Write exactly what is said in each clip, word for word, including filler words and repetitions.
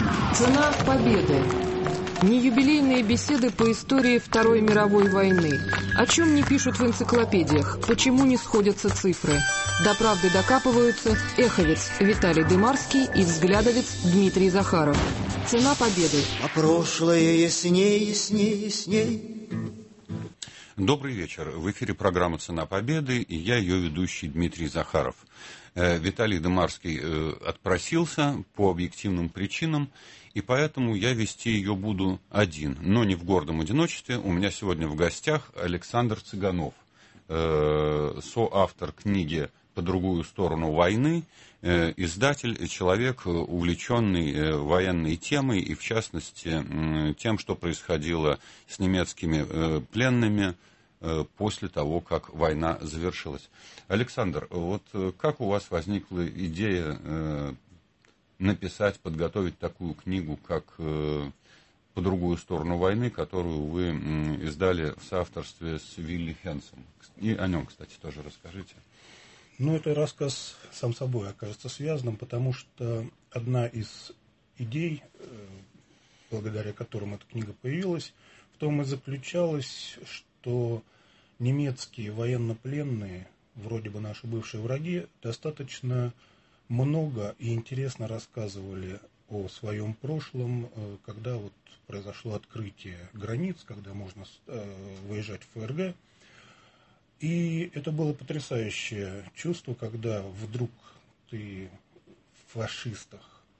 Цена победы. Неюбилейные беседы по истории Второй мировой войны. О чем не пишут в энциклопедиях, почему не сходятся цифры. До правды докапываются эховец Виталий Дымарский и взглядовец Дмитрий Захаров. Цена победы. А прошлое ясней, ясней, ясней. Добрый вечер. В эфире программа «Цена победы» и я, ее ведущий Дмитрий Захаров. Виталий Дымарский отпросился по объективным причинам, и поэтому я вести ее буду один, но не в гордом одиночестве. У меня сегодня в гостях Александр Цыганов, соавтор книги «По другую сторону войны», издатель, человек, увлеченный военной темой и, в частности, тем, что происходило с немецкими пленными после того, как война завершилась. Александр, вот как у вас возникла идея написать, подготовить такую книгу, как «По другую сторону войны», которую вы издали в соавторстве с Вилли Хенсом? И о нем, кстати, тоже расскажите. Ну, это рассказ сам собой окажется связанным, потому что одна из идей, благодаря которым эта книга появилась, в том и заключалась, что немецкие военнопленные, вроде бы наши бывшие враги, достаточно много и интересно рассказывали о своем прошлом, когда вот произошло открытие границ, когда можно выезжать в ФРГ. И это было потрясающее чувство, когда вдруг ты в фашистах,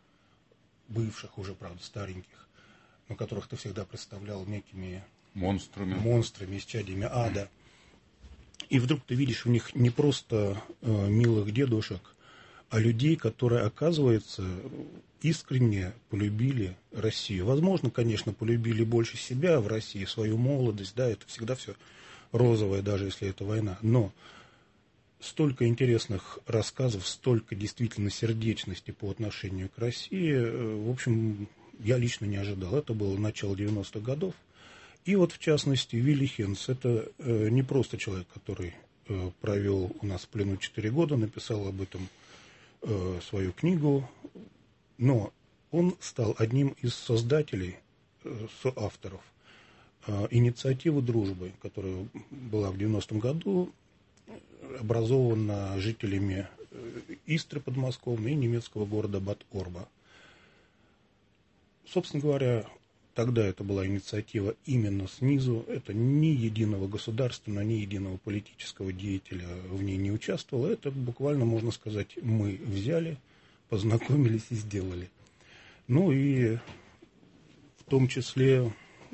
бывших уже, правда, стареньких, но которых ты всегда представлял некими монстрами, монстрами, исчадьями ада, и вдруг ты видишь в них не просто э, милых дедушек, а людей, которые, оказывается, искренне полюбили Россию. Возможно, конечно, полюбили больше себя в России, свою молодость, да, это всегда все розовое, даже если это война. Но столько интересных рассказов, столько действительно сердечности по отношению к России, в общем, я лично не ожидал. Это было начало девяностых годов. И вот, в частности, Вилли Хенс, это э, не просто человек, который э, провел у нас в плену четыре года, написал об этом э, свою книгу, но он стал одним из создателей, э, соавторов э, инициативы дружбы, которая была в девяностом году образована жителями э, Истры подмосковной и немецкого города Бад-Орба. Собственно говоря, тогда это была инициатива именно снизу, это ни единого государственного, ни единого политического деятеля в ней не участвовало, это буквально, можно сказать, мы взяли, познакомились и сделали. Ну и в том числе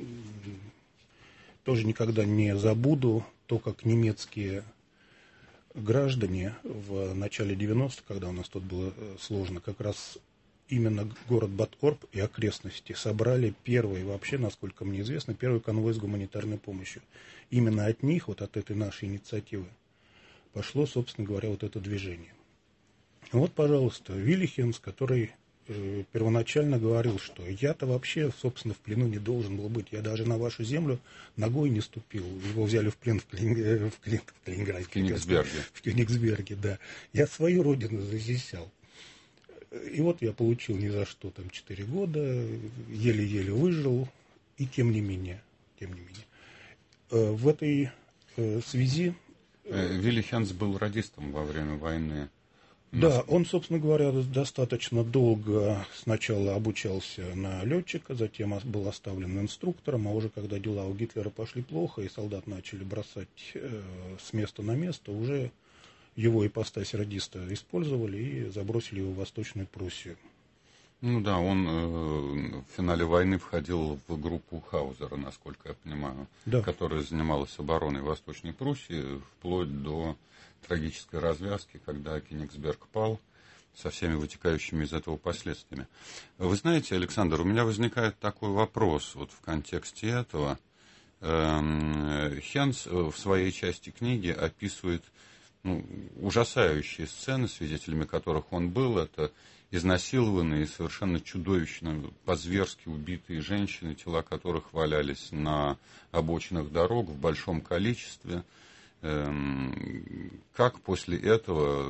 тоже никогда не забуду то, как немецкие граждане в начале девяностых, когда у нас тут было сложно, как раз именно город Бад-Орб и окрестности собрали первый, вообще, насколько мне известно, первый конвой с гуманитарной помощью. Именно от них, вот от этой нашей инициативы, пошло, собственно говоря, вот это движение. Вот, пожалуйста, Вилли Хенс, который э, первоначально говорил, что я-то вообще, собственно, в плену не должен был быть. Я даже на вашу землю ногой не ступил. Его взяли в плен в, Калин... в, Калин... в Калининграде. В Кёнигсберге. В Кёнигсберге, да. Я свою родину защищал. И вот я получил ни за что там четыре года, еле-еле выжил, и тем не менее, тем не менее. В этой связи... Вилли Хенс был радистом во время войны. Да, он, собственно говоря, достаточно долго сначала обучался на летчика, затем был оставлен инструктором, а уже когда дела у Гитлера пошли плохо, и солдат начали бросать с места на место, уже его ипостась радиста использовали и забросили его в Восточную Пруссию. Ну да, он э, в финале войны входил в группу Хаузера, насколько я понимаю, да, которая занималась обороной Восточной Пруссии, вплоть до трагической развязки, когда Кёнигсберг пал, со всеми вытекающими из этого последствиями. Вы знаете, Александр, у меня возникает такой вопрос вот в контексте этого. Э, Хенс в своей части книги описывает ну, ужасающие сцены, свидетелями которых он был. Это изнасилованные, совершенно чудовищно, по-зверски убитые женщины, тела которых валялись на обочинах дорог в большом количестве. Как после этого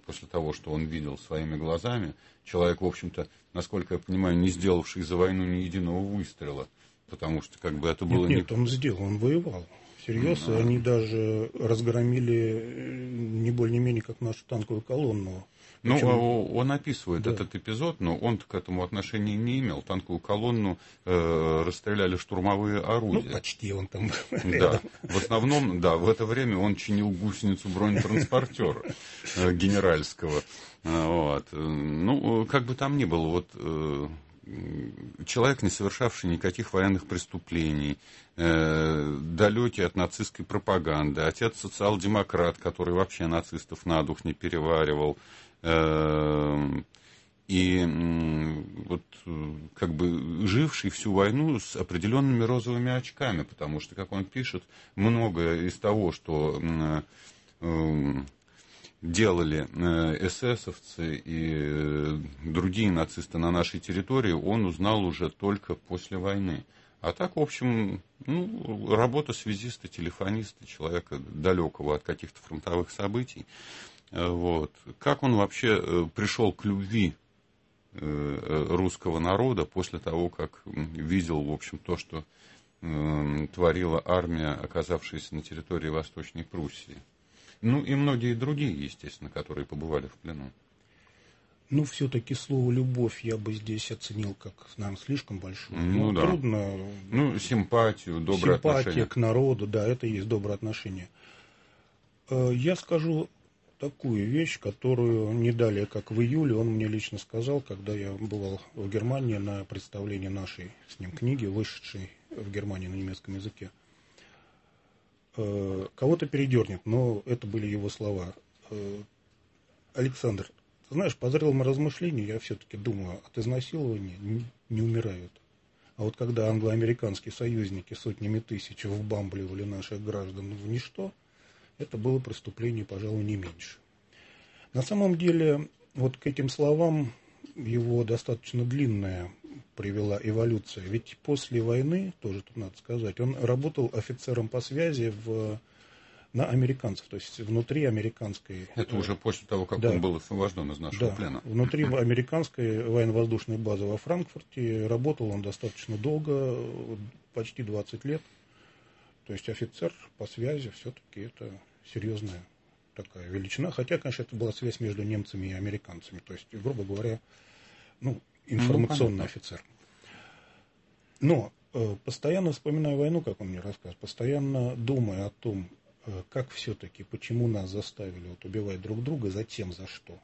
после того, что он видел своими глазами, человек, в общем-то, насколько я понимаю, не сделавший за войну ни единого выстрела, потому что как бы это было... Нет, нет, не... он сделал, он воевал. Всерьез, а... они даже разгромили не более не менее как нашу танковую колонну. Ну, Причем... он описывает да. этот эпизод, но он к этому отношения не имел. Танковую колонну э, расстреляли штурмовые орудия. Ну, почти он там был. Да, в основном, да, в это время он чинил гусеницу бронетранспортера э, генеральского. Вот. Ну, как бы там ни было, вот... Э, человек, не совершавший никаких военных преступлений, э, далекий от нацистской пропаганды, отец социал-демократ, который вообще нацистов на дух не переваривал, э, и э, вот как бы живший всю войну с определенными розовыми очками, потому что, как он пишет, многое из того, что э, э, делали эсэсовцы и другие нацисты на нашей территории, он узнал уже только после войны. А так, в общем, ну, работа связиста, телефониста, человека далекого от каких-то фронтовых событий. Вот. Как он вообще пришел к любви русского народа после того, как видел, в общем, то, что творила армия, оказавшаяся на территории Восточной Пруссии? Ну, и многие другие, естественно, которые побывали в плену. Ну, все-таки слово «любовь» я бы здесь оценил как, наверное, слишком большое. Ну, ну да. Трудно... Ну, симпатию, доброе Симпатия отношение. к народу, да, это и есть доброе отношение. Я скажу такую вещь, которую не далее, как в июле, он мне лично сказал, когда я бывал в Германии на представлении нашей с ним книги, вышедшей в Германии на немецком языке. Кого-то передернет, но это были его слова. Александр, ты знаешь, по зрелому размышлению я все-таки думаю, от изнасилования не, не умирают. А вот когда англо-американские союзники сотнями тысяч вбамбливали наших граждан в ничто, это было преступление, пожалуй, не меньше. На самом деле, вот к этим словам его достаточно длинная привела эволюция. Ведь после войны, тоже тут надо сказать, он работал офицером по связи в, на американцев, то есть внутри американской... Это уже после того, как да, он был освобожден из нашего да, плена. Внутри американской военно-воздушной базы во Франкфурте работал он достаточно долго, почти двадцать лет. То есть офицер по связи все-таки это серьезная такая величина. Хотя, конечно, это была связь между немцами и американцами. То есть, грубо говоря, ну, информационный ну, офицер. Но э, постоянно вспоминая войну, как он мне рассказывал, постоянно думая о том, э, как все-таки, почему нас заставили вот, убивать друг друга, затем за что,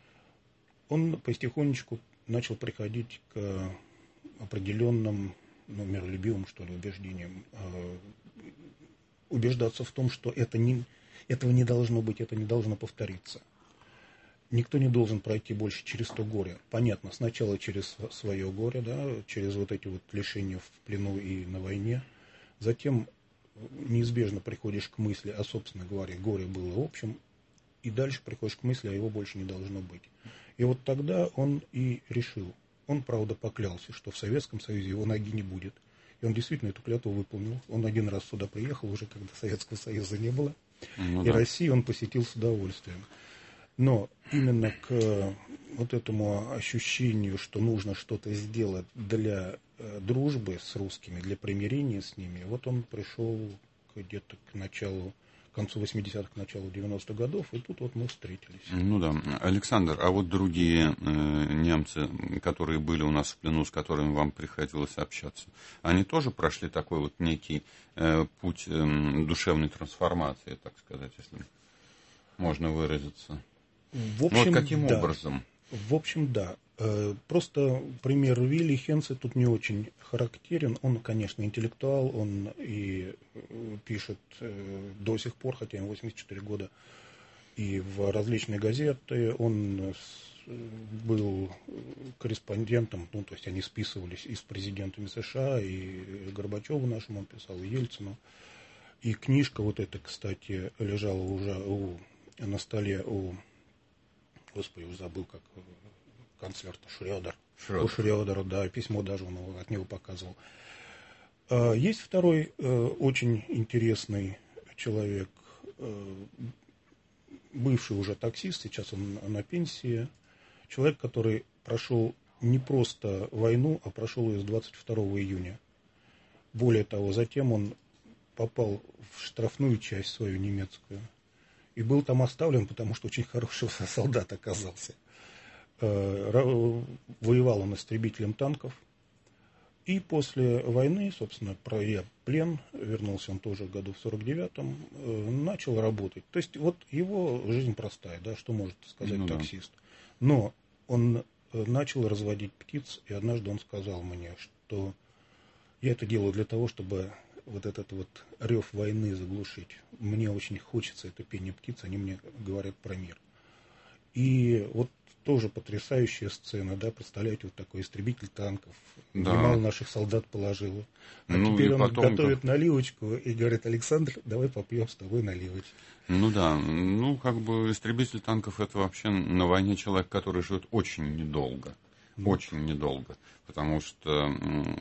он потихонечку начал приходить к определенным, ну, миролюбивым, что ли, убеждениям, э, убеждаться в том, что это не, этого не должно быть, это не должно повториться. Никто не должен пройти больше через то горе. Понятно, сначала через свое горе, да, через вот эти вот лишения в плену и на войне. Затем неизбежно приходишь к мысли, а, собственно говоря, горе было общим. И дальше приходишь к мысли, а его больше не должно быть. И вот тогда он и решил. Он, правда, поклялся, что в Советском Союзе его ноги не будет. И он действительно эту клятву выполнил. Он один раз сюда приехал, уже когда Советского Союза не было. Ну, и да. Россию он посетил с удовольствием. Но именно к вот этому ощущению, что нужно что-то сделать для дружбы с русскими, для примирения с ними, вот он пришел где-то к началу, к концу восьмидесятых, к началу девяностых годов, и тут вот мы встретились. Ну да. Александр, а вот другие э, немцы, которые были у нас в плену, с которыми вам приходилось общаться, они тоже прошли такой вот некий э, путь э, душевной трансформации, так сказать, если можно выразиться? В общем, вот каким да. образом? В общем, да. Просто пример Вилли Хенце тут не очень характерен. Он, конечно, интеллектуал, он и пишет до сих пор, хотя ему восемьдесят четыре года, и в различные газеты. Он был корреспондентом, ну, то есть они списывались и с президентами США, и Горбачеву нашему он писал, и Ельцину. И книжка вот эта, кстати, лежала уже у, на столе у... Господи, уже забыл, как канцлер-то Шрёдер. У Шрёдера, да, письмо даже он от него показывал. Есть второй очень интересный человек, бывший уже таксист, сейчас он на пенсии. Человек, который прошел не просто войну, а прошел ее с двадцать второго июня. Более того, затем он попал в штрафную часть свою немецкую. И был там оставлен, потому что очень хороший солдат оказался. Воевал он истребителем танков. И после войны, собственно, пройдя плен, вернулся он тоже в году в сорок девятом, начал работать. То есть вот его жизнь простая, да, что может сказать ну, таксист. Да. Но он начал разводить птиц, и однажды он сказал мне, что я это делаю для того, чтобы вот этот вот рев войны заглушить. Мне очень хочется это пение птиц, они мне говорят про мир. И вот тоже потрясающая сцена, да, представляете, вот такой истребитель танков, да. Немало наших солдат положило. А ну, теперь он потом... готовит наливочку и говорит: Александр, давай попьем с тобой наливочку. Ну да, ну как бы истребитель танков — это вообще на войне человек, который живет очень недолго, mm. очень недолго, потому что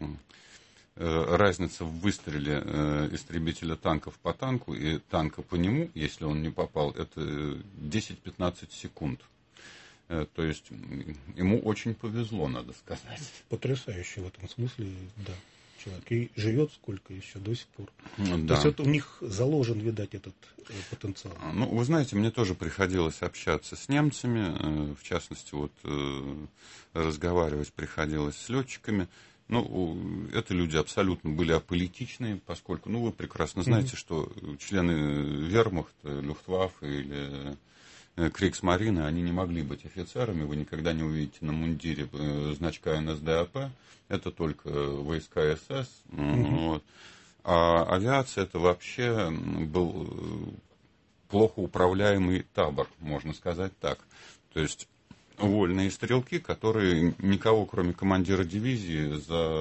э, разница в выстреле э, истребителя танков по танку и танка по нему, если он не попал, это десять-пятнадцать секунд. То есть ему очень повезло, надо сказать. Потрясающе в этом смысле, да, человек. И живет сколько еще до сих пор. Да. То есть это у них заложен, видать, этот потенциал. Ну, вы знаете, мне тоже приходилось общаться с немцами, в частности, вот разговаривать приходилось с летчиками. Ну, это люди абсолютно были аполитичные, поскольку, ну, вы прекрасно знаете, mm-hmm. что члены вермахта, люфтваффе или Кригсмарины, они не могли быть офицерами, вы никогда не увидите на мундире значка эн эс дэ а пэ, это только войска эс эс. Mm-hmm. Вот. А авиация — это вообще был плохо управляемый табор, можно сказать так. То есть вольные стрелки, которые никого, кроме командира дивизии,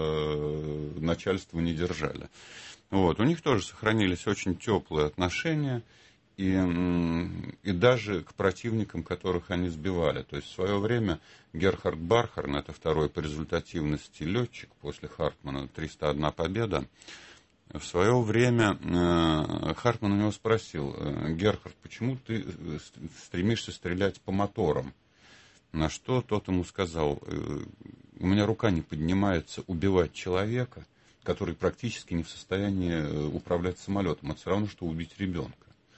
за начальство не держали. Вот. У них тоже сохранились очень теплые отношения. И, и даже к противникам, которых они сбивали. То есть в свое время Герхард Бархарн, это второй по результативности летчик после Хартмана, триста одна победа, в свое время э, Хартман у него спросил: Герхард, почему ты стремишься стрелять по моторам? На что тот ему сказал: у меня рука не поднимается убивать человека, который практически не в состоянии управлять самолетом. Это все равно, что убить ребенка.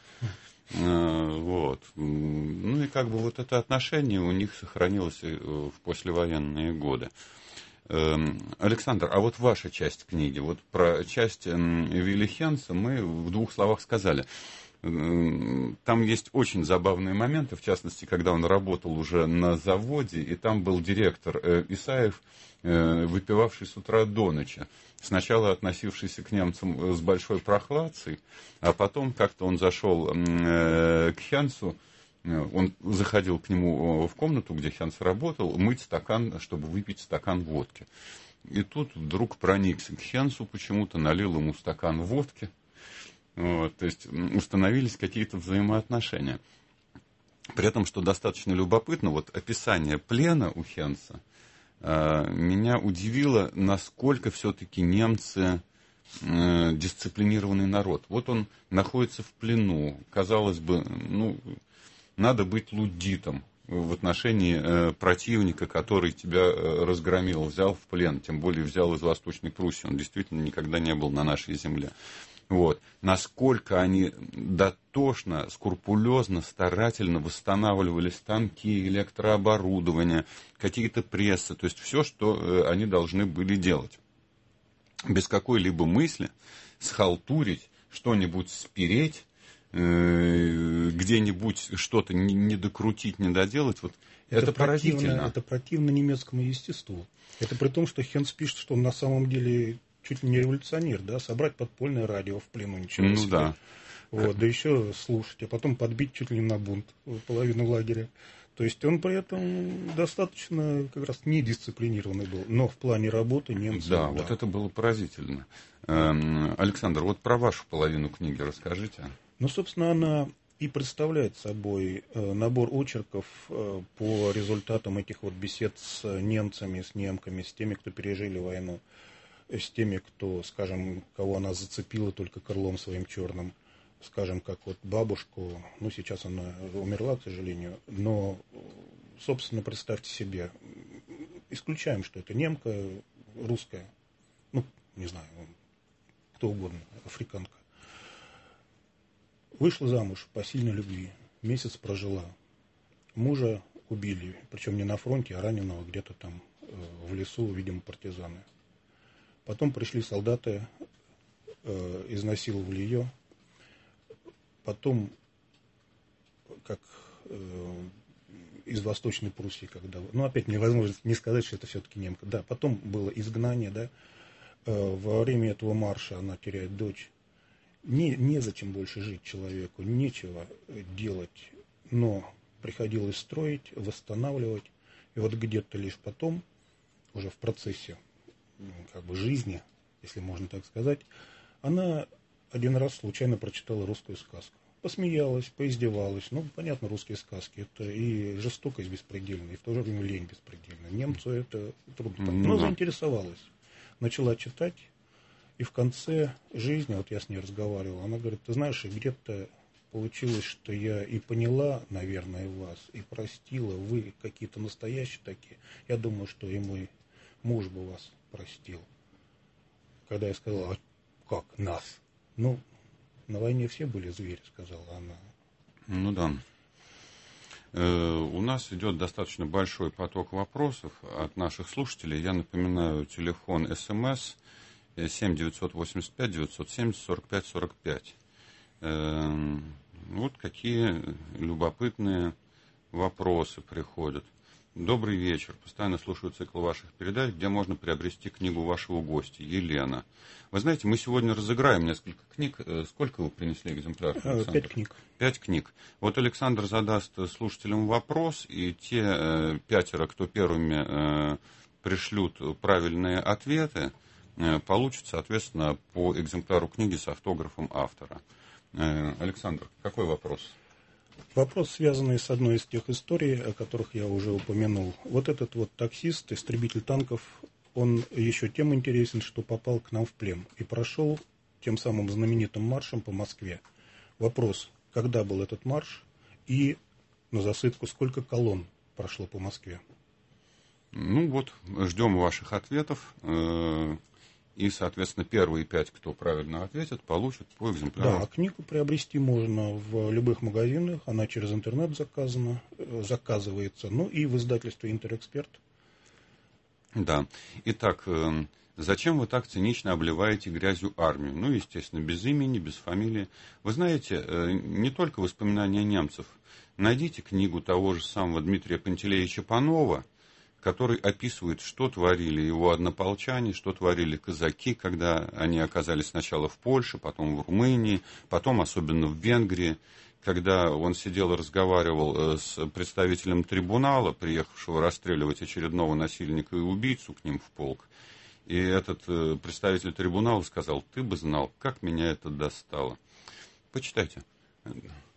Вот. Ну и как бы вот это отношение у них сохранилось в послевоенные годы. Александр, а вот ваша часть книги, вот про часть Вилли Хенса мы в двух словах сказали. Там есть очень забавные моменты, в частности, когда он работал уже на заводе, и там был директор Исаев, выпивавший с утра до ночи. Сначала относившийся к немцам с большой прохладцей, а потом как-то он зашел к Хенсу, он заходил к нему в комнату, где Хенс работал, мыть стакан, чтобы выпить стакан водки. И тут вдруг проникся к Хенсу почему-то, налил ему стакан водки. Вот, то есть установились какие-то взаимоотношения. При этом, что достаточно любопытно, вот описание плена у Хенса э, меня удивило, насколько все-таки немцы э, дисциплинированный народ. Вот он находится в плену, казалось бы, ну, надо быть луддитом в отношении э, противника, который тебя э, разгромил, взял в плен, тем более взял из Восточной Пруссии, он действительно никогда не был на нашей земле. Вот. Насколько они дотошно, скрупулезно, старательно восстанавливали станки, электрооборудование, какие-то прессы, то есть все, что они должны были делать. Без какой-либо мысли схалтурить, что-нибудь спереть, где-нибудь что-то не докрутить, не доделать. Вот это, это поразительно. Это противно немецкому естеству. Это при том, что Хенс пишет, что он на самом деле чуть ли не революционер, да, собрать подпольное радио в плену, ничего ну, себе. Да. Вот, да еще слушать, а потом подбить чуть ли не на бунт половину лагеря. То есть он при этом достаточно как раз недисциплинированный был, но в плане работы немцы... Да, да. Вот это было поразительно. Александр, вот про вашу половину книги расскажите. Ну, собственно, она и представляет собой набор очерков по результатам этих вот бесед с немцами, с немками, с теми, кто пережили войну, с теми, кто, скажем, кого она зацепила только крылом своим черным. скажем, как вот бабушку, ну, сейчас она умерла, к сожалению, но, собственно, представьте себе, исключаем, что это немка, русская, ну, не знаю, кто угодно, африканка. Вышла замуж по сильной любви, месяц прожила. Мужа убили, причем не на фронте, а раненого где-то там в лесу, видимо, партизаны. Потом пришли солдаты, э, изнасиловали ее. Потом, как э, из Восточной Пруссии, когда... Ну, опять невозможно не сказать, что это все-таки немка. Да, потом было изгнание, да. Э, во время этого марша она теряет дочь. Не, незачем больше жить человеку, нечего делать, но приходилось строить, восстанавливать. И вот где-то лишь потом, уже в процессе как бы жизни, если можно так сказать, она один раз случайно прочитала русскую сказку. Посмеялась, поиздевалась. Ну, понятно, русские сказки. Это и жестокость беспредельная, и в то же время лень беспредельная. Немцу это трудно. Ну, но да. заинтересовалась. Начала читать. И в конце жизни, вот я с ней разговаривал, она говорит, ты знаешь, где-то получилось, что я и поняла, наверное, вас, и простила, вы какие-то настоящие такие. Я думаю, что и мой муж бы вас простил. Когда я сказала, а как нас? Ну, на войне все были звери, сказала она. Ну да. Э, у нас идет достаточно большой поток вопросов от наших слушателей. Я напоминаю, телефон СМС семь девятьсот восемьдесят пять девятьсот семьдесят сорок пять сорок пять. Э, вот какие любопытные вопросы приходят. Добрый вечер. Постоянно слушаю цикл ваших передач, где можно приобрести книгу вашего гостя, Елена. Вы знаете, мы сегодня разыграем несколько книг. Сколько вы принесли экземпляров, Александр? Пять книг. Пять книг. Вот Александр задаст слушателям вопрос, и те э, пятеро, кто первыми э, пришлют правильные ответы, э, получат, соответственно, по экземпляру книги с автографом автора. Э, Александр, какой вопрос? Вопрос, связанный с одной из тех историй, о которых я уже упомянул. Вот этот вот таксист, истребитель танков, он еще тем интересен, что попал к нам в плен и прошел тем самым знаменитым маршем по Москве. Вопрос, когда был этот марш и на засыпку сколько колонн прошло по Москве? Ну вот, ждем ваших ответов. И, соответственно, первые пять, кто правильно ответит, получат по экземпляру. Да, книгу приобрести можно в любых магазинах. Она через интернет заказана, заказывается. Ну и в издательстве «Интерэксперт». Да. Итак, зачем вы так цинично обливаете грязью армию? Ну, естественно, без имени, без фамилии. Вы знаете, не только воспоминания немцев. Найдите книгу того же самого Дмитрия Пантелеича Панова, который описывает, что творили его однополчане, что творили казаки, когда они оказались сначала в Польше, потом в Румынии, потом особенно в Венгрии, когда он сидел и разговаривал с представителем трибунала, приехавшего расстреливать очередного насильника и убийцу к ним в полк. И этот представитель трибунала сказал, ты бы знал, как меня это достало. Почитайте.